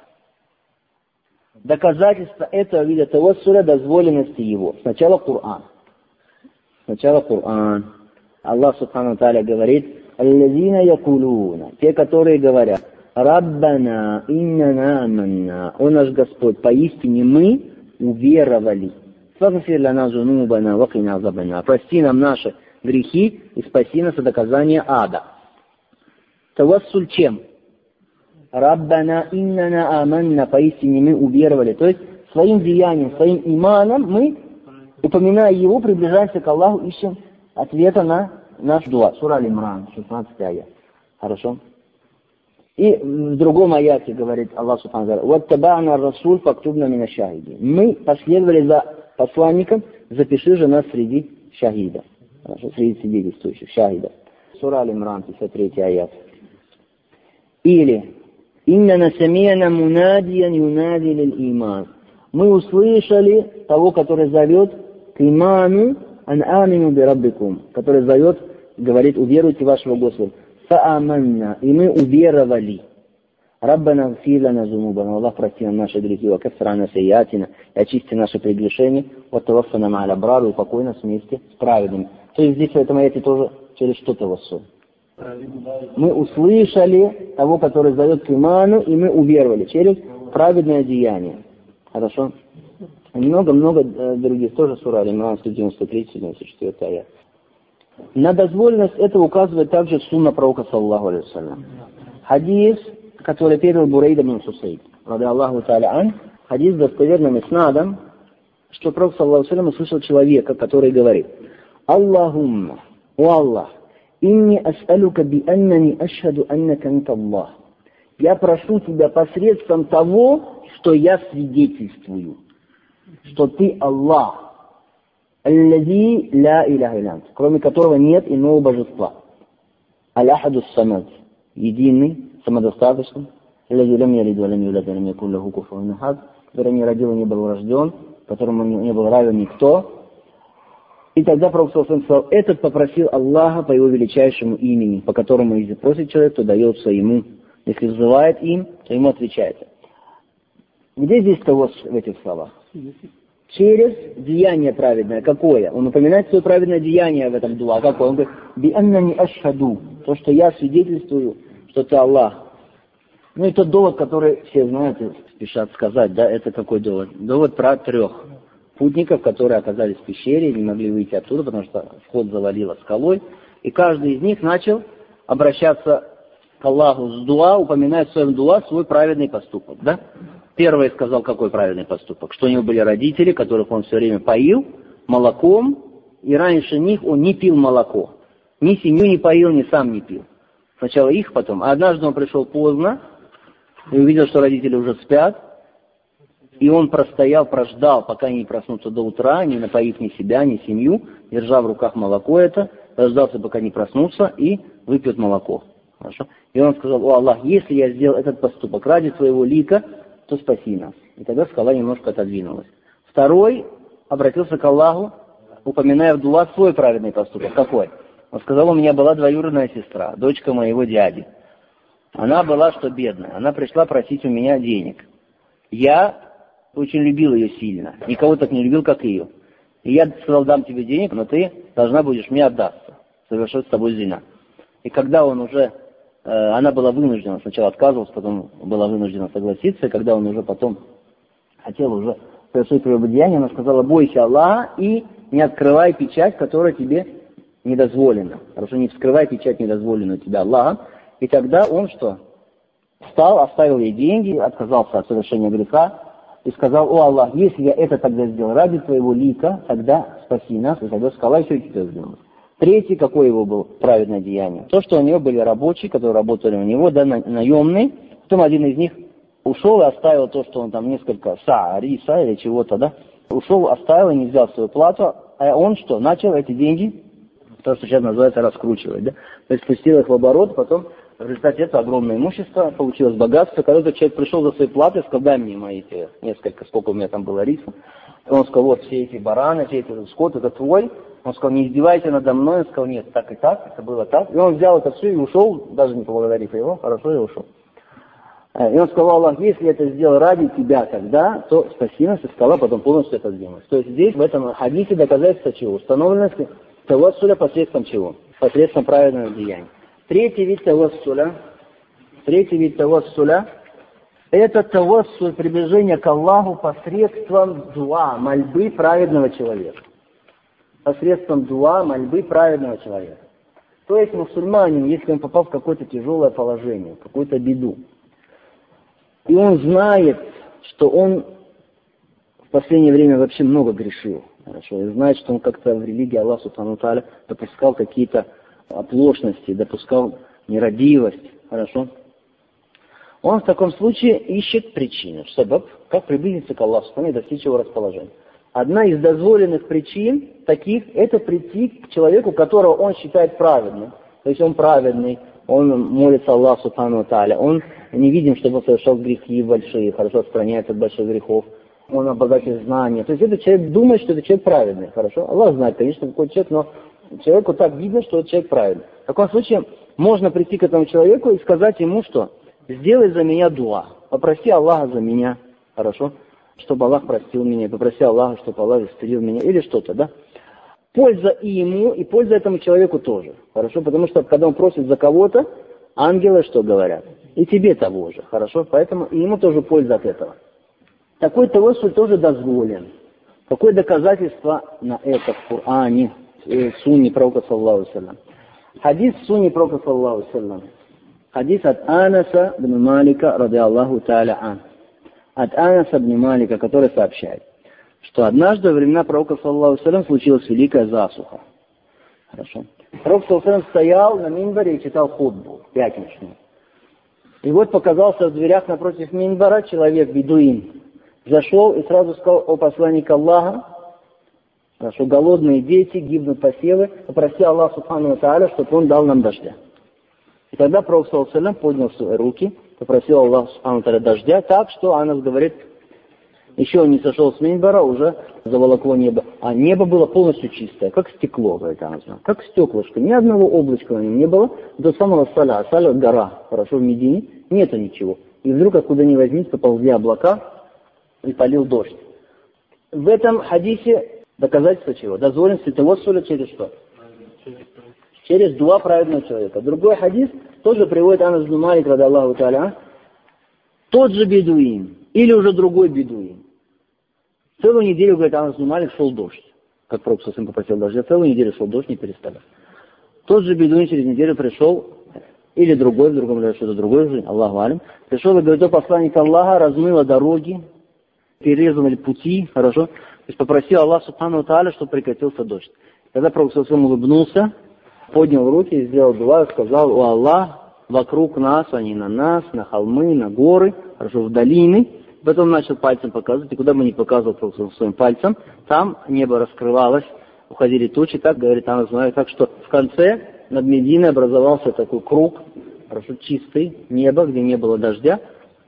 A: Доказательства этого вида тавассуля, дозволенности его. Сначала Коран. Сначала Коран. Аллах субхану ва тааля говорит, «Аллазина якулуна», те, которые говорят, «Раббана иннана аманна», «О наш Господь, поистине мы уверовали». «Фагфир лана зунубана ва кина азабана», «Прости нам наши грехи и спаси нас от наказания ада». Тавассуль чем? Раббана иннана аманна, поистине мы уверовали. То есть своим деянием, своим иманом мы, упоминая его, приближаемся к Аллаху, ищем ответа на наш дуа. Сура Аль-Имран, шестнадцатый аят. Хорошо? И в другом аяте говорит Аллах субхану ва тааля, «Ваттаба'на расуль фактубна мина шахиди». Мы последовали за посланником, запиши же нас среди шахидов. Хорошо? Среди свидетельствующих шахидов. Сура Аль-Имран, пятьдесят третий аят. Или «Инна сами'на мунадиян юнади лиль иман». Мы услышали того, который зовет к иману, ан амину би раббикум, который зовет, говорит, уверуйте вашего Господа. Фа'аманна, и мы уверовали. Раббана гфир лана зунубана, Аллах прости нам наши грехи, ва каффир анна сайяатина, и очисти наши прегрешения, ва таваффана ма'аль абрар, и упокой нас вместе с праведными. То есть здесь в этом аяте тоже через что тавассуль. Мы услышали того, который зовет к иману, и мы уверовали через праведное деяние. Хорошо? Много-много других, тоже сура Аль-Имран, сто девяносто три сто девяносто четыре аят. На дозволенность этого указывает также сунна пророка, саллаху алейхи ва саллям. Хадис, который передал Бурейда бин Хусейд, ради Аллаху тааля ан, хадис с достоверным иснадом, что пророк, саллаху алейхи ва саллям, услышал человека, который говорит: «Аллахумма, о Аллах, инни ас'алука би аннани ашхаду аннака анта Аллах». Я прошу тебя посредством того, что я свидетельствую, что ты Аллах, аллази ля иляха илля ант, кроме которого нет иного божества. Аль-Ахаду ас-Самад, единый, самодостаточный, аллази лам ялид ва лам юлад ва лам якун лаху куфуан ахад, который не родил и не был рожден, которому не был равен никто. И тогда Пророк сказал, этот попросил Аллаха по его величайшему имени, по которому, если просит человек, то дается ему. Если взывает им, то ему отвечается. Где здесь того в этих словах? через деяние праведное. Какое? Он упоминает свое праведное деяние в этом дуа. Какое? Он говорит, «Би-аннани ашхаду», то, что я свидетельствую, что ты Аллах. Ну и тот довод, который все знают и спешат сказать, да, это какой довод? Довод про трех путников, которые оказались в пещере, не могли выйти оттуда, потому что вход завалило скалой. И каждый из них начал обращаться к Аллаху с дуа, упоминая в своем дуа свой праведный поступок, да? Первый сказал, какой праведный поступок? Что у него были родители, которых он все время поил молоком, и раньше них он не пил молоко. Ни семью не поил, ни сам не пил. Сначала их, потом. А однажды он пришел поздно, и увидел, что родители уже спят, и он простоял, прождал, пока они не проснутся до утра, не напоив ни себя, ни семью, держа в руках молоко это, дождался, пока не проснутся, и выпьет молоко. Хорошо? И он сказал, о Аллах, если я сделал этот поступок ради твоего лика, то спаси нас. И тогда скала немножко отодвинулась. Второй обратился к Аллаху, упоминая в дуа свой праведный поступок. Какой? Он сказал, у меня была двоюродная сестра, дочка моего дяди. Она была, что бедная. Она пришла просить у меня денег. Я очень любил ее сильно. Никого так не любил, как ее. И я сказал, дам тебе денег, но ты должна будешь мне отдаться. Совершить с тобой зина. И когда он уже, э, она была вынуждена, сначала отказывалась, потом была вынуждена согласиться, и когда он уже потом хотел уже совершить прелюбодеяние, она сказала, бойся Аллаха и не открывай печать, которая тебе недозволена. Хорошо, не вскрывай печать, недозволенную тебя Аллахом. И тогда он что? Встал, оставил ей деньги, отказался от совершения греха и сказал, о Аллах, если я это тогда сделал ради твоего лика, тогда спаси нас, и тогда скала еще что-то сделала. Третий, какое его было праведное деяние? То, что у него были рабочие, которые работали у него, да, на, наемные. Потом один из них ушел и оставил то, что он там несколько са, риса или чего-то, да. Ушел, оставил и не взял свою плату. А он что? Начал эти деньги, то, что сейчас называется раскручивать, да. То есть пустил их в оборот, потом в результате этого огромное имущество, получилось богатство. Когда этот человек пришел за своей платой, сказал, дай мне мои эти несколько, сколько у меня там было риса. Он сказал, вот все эти бараны, все эти скот, это твой. Он сказал, не издевайся надо мной. Он сказал, нет, так и так, это было так. И он взял это все и ушел, даже не поблагодарив его, хорошо, и ушел. И он сказал, Аллах, если я это сделал ради тебя тогда, то спаси нас, и скала потом полностью это сделалась. То есть здесь, в этом хадисе доказательство чего? Установленности тавассуля посредством чего? Посредством праведного деяния. Третий вид тавассуля, третий вид тавассуля, это тавассуль, приближение к Аллаху посредством дуа, мольбы праведного человека. Посредством дуа, мольбы праведного человека. То есть мусульманин, если он попал в какое-то тяжелое положение, в какую-то беду, и он знает, что он в последнее время вообще много грешил, хорошо, и знает, что он как-то в религии Аллаха Субхану ва Тааля допускал какие-то оплошности, допускал нерадивость, хорошо, он в таком случае ищет причину, себеб, как приблизиться к Аллаху Субхану и достичь его расположения. Одна из дозволенных причин таких, это прийти к человеку, которого он считает праведным. То есть он праведный, он молится Аллаху Субхану ва Тааля, он не видим, чтобы он совершал грехи большие, хорошо отстраняется от больших грехов, он обладатель знания. То есть этот человек думает, что это человек праведный, хорошо. Аллах знает, конечно, какой человек, но человеку так видно, что этот человек праведный. В таком случае можно прийти к этому человеку и сказать ему, что сделай за меня дуа, попроси Аллаха за меня, хорошо, чтобы Аллах простил меня, попроси Аллаха, чтобы Аллах исцелил меня, или что-то, да. Польза и ему, и польза этому человеку тоже, хорошо, потому что когда он просит за кого-то, ангелы что говорят? И тебе того же, хорошо, поэтому и ему тоже польза от этого. Такой тавассуль тоже дозволен. Какое доказательство на это в Коране, в сунне Пророка саллаллаху алейхи ва саллям? Хадис в сунне Пророка саллаллаху алейхи ва саллям. Хадис от Анаса бн Малика, ради Аллаху та'аля ан. От Анаса бн Малика, который сообщает, что однажды во времена Пророка саллаллаху алейхи ва саллям случилась великая засуха. Хорошо. Пророк саллаллаху алейхи ва саллям стоял на минбаре и читал хутбу, пятничную. И вот показался в дверях напротив минбара человек, бедуин. Зашел и сразу сказал: о посланник Аллаха, что голодные дети, гибнут посевы, попроси Аллаха Субхану ва Тааля, чтобы он дал нам дождя. И тогда Пророк саллаллаху алейхи ва саллям поднял свои руки, попросил Аллаха Субхану ва Тааля дождя, так что Анас говорит, еще он не сошел с минбара, уже заволокло небо. А небо было полностью чистое, как стекло, говорит Анас, как стеклышко. Ни одного облачка на нем не было, до самого Саля. Саля — гора, хорошо, в Медине, нету ничего. И вдруг, откуда ни возьмись, поползли облака, и полил дождь. В этом хадисе доказательство чего? Дозволенности тавассуля через что? Через дуа праведного человека. Другой хадис тоже приводит Анас бин Малик, ради Аллаху та'аля, тот же бедуин, или уже другой бедуин. Целую неделю, говорит Анас бин Малик, шел дождь. Как Пророк сын попросил дождя, целую неделю шел дождь, не переставая. Тот же бедуин через неделю пришел, или другой, в другом говорит, что-то другое же, Аллаху алим, пришел и говорит, о посланник Аллаха, размыло дороги, перерезали пути, хорошо, то есть попросил Аллах субхану тааля, чтобы прекратился дождь. Тогда Пророк сын улыбнулся, поднял руки, сделал дуа и сказал, о Аллах, вокруг нас, а не на нас, на холмы, на горы, хорошо, в долины. Потом начал пальцем показывать, и куда бы ни показывал Пророк своим пальцем, там небо раскрывалось, уходили тучи, так говорит Анас бин Малик, так что в конце над Мединой образовался такой круг, хорошо, чистый, небо, где не было дождя,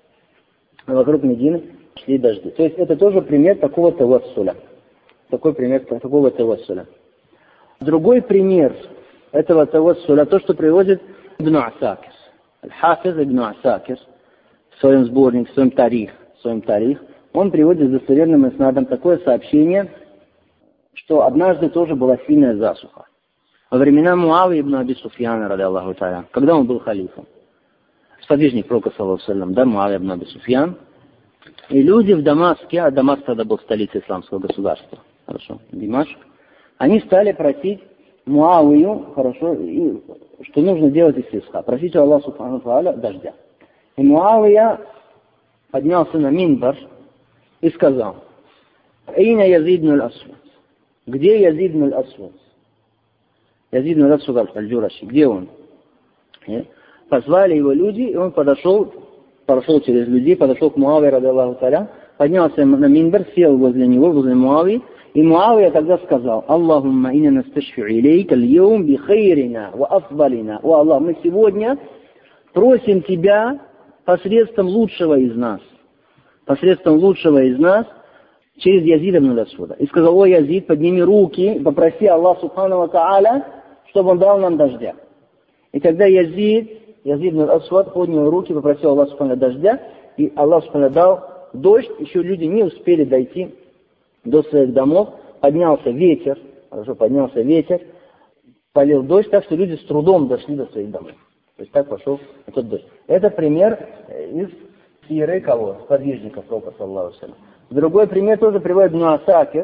A: а вокруг Медины шли дожди. То есть это тоже пример такого тавассуля. Такой пример такого тавассуля. Другой пример этого тавассуля, то, что приводит Ибн Асакир. Аль-Хафиз Ибн Асакир в своем сборнике, в своем тарих, в своем тарих, он приводит с достоверным иснадом такое сообщение, что однажды тоже была сильная засуха. Во времена Муавии ибн Аби Суфьяна, ради Аллаху та'аля, когда он был халифом, сподвижник Пророка, саллаллаху алейхи ва саллям, да, Муавия ибн Аби Суфьян, и люди в Дамаске, а Дамаск тогда был столицей исламского государства, хорошо, Димашк, они стали просить Муавию, хорошо, и, что нужно делать истисха, просить у Аллаха субхану та'аля дождя. И Муавия поднялся на минбар и сказал, «Эйна Язид ибн аль-Асвад?» Где Язид ибн аль-Асвад? Язид ибн аль-Асвад аль-Джураши, где он? Нет? Позвали его люди, и он подошел, прошел через людей, подошел к Муавии, ради Аллаху та'аля, поднялся на минбар, сел возле него, возле Муавии, и Муавия тогда сказал, «Аллахумма инна насташфи илейка аль-йоум би хайрина ва афдалина». О Аллах, мы сегодня просим Тебя посредством лучшего из нас, посредством лучшего из нас, через Язида ибн аль-Асвада. И сказал, о Язид, подними руки, попроси Аллах субхану ва тааля, чтобы он дал нам дождя. И когда Язид, Язид ибн аль-Асвад поднял руки, попросил Аллах субхану дождя, и Аллах субхану дал дождь, еще люди не успели дойти до своих домов, поднялся ветер, хорошо, поднялся ветер, полил дождь, так что люди с трудом дошли до своих домов. То есть так пошел этот дождь. Это пример из сиры кого? Сподвижников Пророка, саллаллаху алейхи ва саллям. Другой пример тоже приводит Ибн Асакир,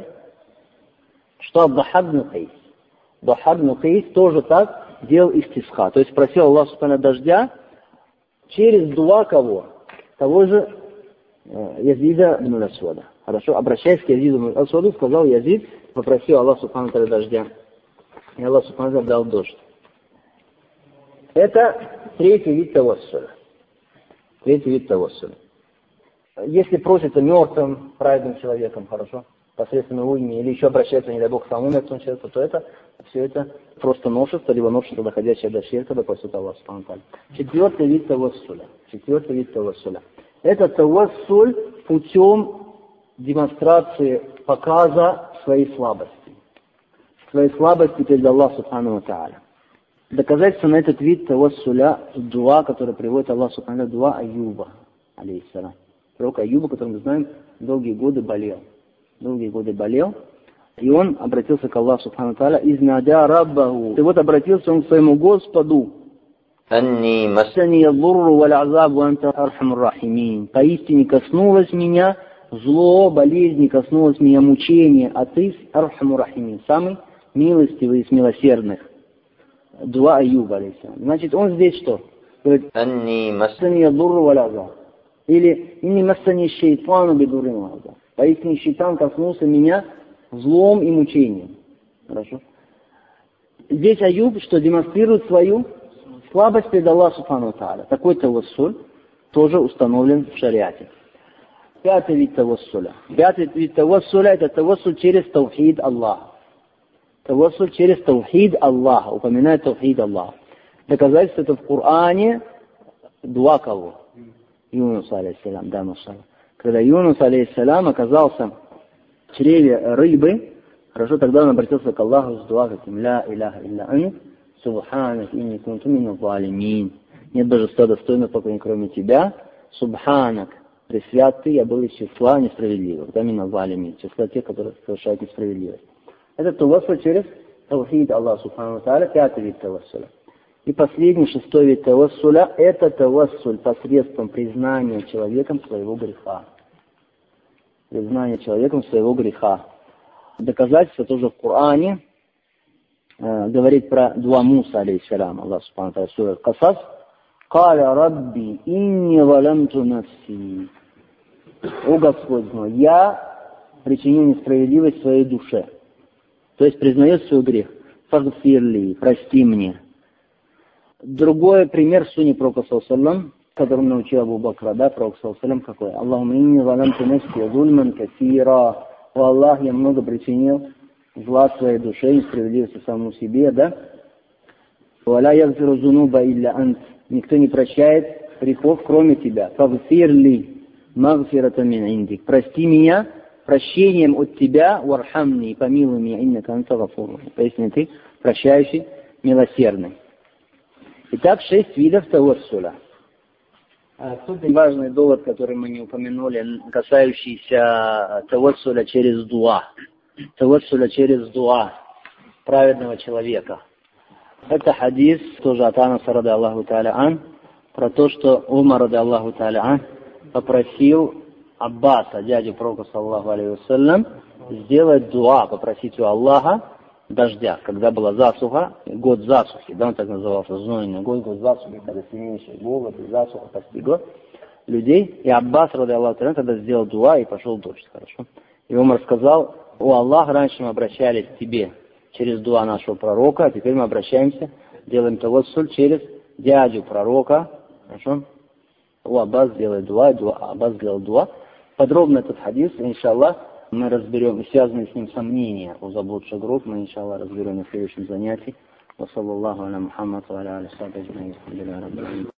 A: что Абдахак ибн Кайс. Абдахак ибн Кайс тоже так делал истисха. То есть просил Аллах субхану дождя через дуа кого? Того же э, Язида ибн аль-Асвада. Хорошо, обращаясь к Язиду ибн аль-Асваду, сказал Язид, попросил Аллах субхану дождя. И Аллах субхану дал дождь. Это третий вид тавассуля. Третий вид тавассуля. Если просится мертвым, праведным человеком, хорошо, посредством его имени, или еще обращается, не дай Бог, к самому мертвому человеку, то это, все это просто новшество, либо новшество, доходящее до ширка, до просит Аллаха субхану ва тааля. Четвертый вид тавассуля. Четвертый вид тавассуля. Это тавассуль путем демонстрации, показа своей слабости. Своей слабости перед Аллахом субхану ва тааля. Доказательство на этот вид тавассуля дуа, который приводит Аллах субхану ва тааля, дуа Аюба, алейхиссалям. Пророк Аюба, который мы знаем, долгие годы болел. Долгие годы болел. И он обратился к Аллаху субхану ва тааля, изнадя раббаху. И вот обратился он к своему Господу. Анни массани ядурру валь азабу анта архамур рахимин. Поистине коснулось меня зло, болезнь, коснулось меня мучение, а ты архамур рахимин, самый милостивый из милосердных. Дуа Аюба, алейхиссалям. Значит, он здесь что? Говорит, анни массани ядурру валь азабу. Или «Инни массани шейтану бидуррин ва азаб». Поистине шейтан коснулся меня злом и мучением. Хорошо? Здесь Аюб, что демонстрирует свою слабость перед Аллахом субхану ва тааля. Такой тавассуль тоже установлен в шариате. Пятый вид тавассуля. Пятый вид тавассуля – это тавассуль через таухид Аллаха. Тавассуль через таухид Аллаха. Упоминает таухид Аллаха. Доказательство это в Коране два кого? Юнус, алейхиссалям, да, машалла. Когда Юнус, алейхиссалям, оказался в чреве рыбы, хорошо, тогда он обратился к Аллаху с дуа, каким «Ля иляха илля ант, субханак инни кунту миназ залимин». Нет божества достойного поклонения, кроме тебя. Субханак, пресвят ты, я был из числа несправедливых, да, мина валими, из числа тех, которые совершают несправедливость. Это тавассуль через таухид Аллаха Субхану Тааля, пятый вид тавассуля. И последний, шестой вид тавассуля, это тавассуль посредством признания человеком своего греха. Признание человеком своего греха. Доказательство тоже в Коране э, говорит про дуа Муса, алейхиссалям, Аллах Субхану Тааля, сура Касас. «Каля Рабби, инни валямту нафси». О Господь мой, я причинил несправедливость своей душе. То есть признает свой грех. Фагфирли, прости мне. Другой пример в суне Пророка саллаллаху, которым научил Абу Бакра, да, Пророк саллаллаху, какой? Аллахумма инни валямту нафси зульман касира. О Аллах, я много причинил зла своей душе, несправедливости самому себе, да? Валя ягфиру зунуба илля ант. Никто не прощает грехов, кроме тебя. Фагфирли магфирата мин индик. Прости меня прощением от тебя, вархамни, помилуй меня, иннака анта гафур. Поясни, ты прощающий, милосердный. Итак, шесть видов тавассуля. Тут важный довод, который мы не упомянули, касающийся тавассуля через дуа. Тавассуля через дуа праведного человека. Это хадис тоже от Анаса ради Аллаху Тааля ан, про то, что Умар ради Аллаху Тааля ан попросил Аббаса, дядю Пророка саллаллаху алейхи вассалям, сделать дуа, попросить у Аллаха дождя, когда была засуха, год засухи, да, он так назывался, знойный год, год засухи, когда сильнейший голод и засуха постигла людей. И Аббас ради Аллаху Тааля тогда сделал дуа и пошел дождь, хорошо. И Умар сказал: о Аллах, раньше мы обращались к тебе через дуа нашего пророка, а теперь мы обращаемся, делаем тавассуль через дядю пророка. Хорошо? О, Аббас делает дуа, дуа, Аббас сделал дуа. Подробно этот хадис, иншаллах, мы разберем, и связанные с ним сомнения у заблудших групп, мы, иншаллах, разберем на следующем занятии. Ва саллаллаху аля Мухаммад ва аля алихи ва сахбихи.